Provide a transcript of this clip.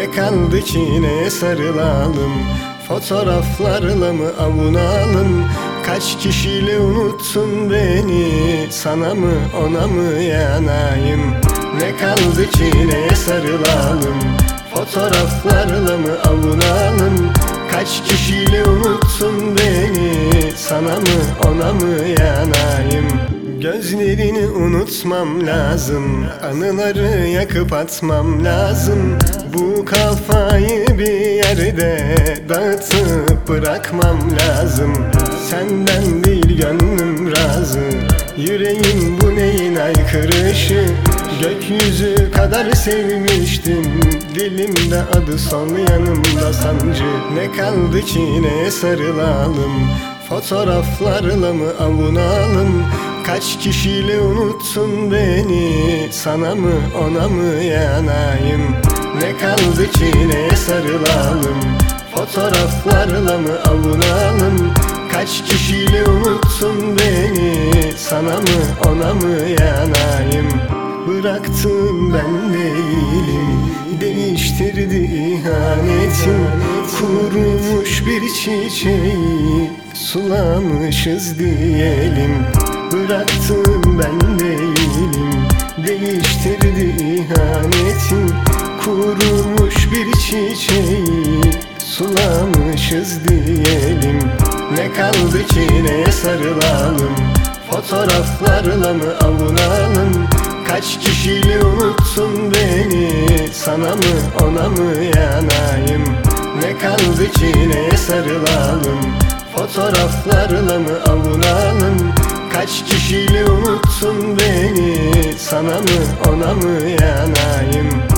Ne kaldı ki neye sarılalım? Fotoğraflarla mı avunalım? Kaç kişiyle unuttun beni? Sana mı ona mı yanayım? Ne kaldı ki neye sarılalım? Fotoğraflarla mı avunalım? Kaç kişiyle unuttun beni? Sana mı ona mı yanayım? Gözlerini unutmam lazım, anıları yakıp atmam lazım. Bu kafayı bir yerde dağıtıp bırakmam lazım. Senden değil gönlüm razı, yüreğim bu neyin aykırışı? Gökyüzü kadar sevmiştim, dilimde adı son yanımda sancı. Ne kaldı ki neye sarılalım? Fotoğraflarla mı avunalım? Kaç kişiyle unuttun beni? Sana mı ona mı yanayım? Ne kaldı ki neye sarılalım? Fotoğraflarla mı avunalım? Kaç kişiyle unuttun beni? Sana mı ona mı yanayım? Bıraktım ben değilim, değiştirdi ihanetim. Kurumuş bir çiçeği sulamışız diyelim. Bıraktım ben değilim, değiştirdi ihanetim. Kurumuş bir çiçeği sulamışız diyelim. Ne kaldı ki neye sarılalım? Fotoğraflarla mı avunalım? Kaç kişiyle unuttun beni? Sana mı ona mı yanayım? Ne kaldı ki neye sarılalım? Fotoğraflarla mı avunalım? Kaç kişiyle unuttun beni? Sana mı ona mı yanayım?